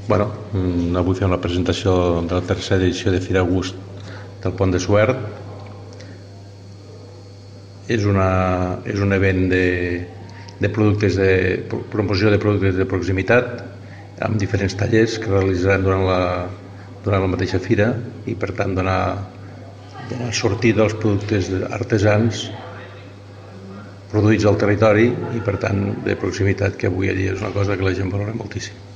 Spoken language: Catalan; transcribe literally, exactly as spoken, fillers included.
bueno, avui fem la presentació de la tercera edició de Fira Gust del Pont de Suert. És, una, és un event de, de productes de promoció de productes de proximitat amb diferents tallers que realitzaran durant la, durant la mateixa fira i per tant donar, donar sortida als productes artesans produïts al territori i per tant de proximitat, que avui a dia és una cosa que la gent valora moltíssim.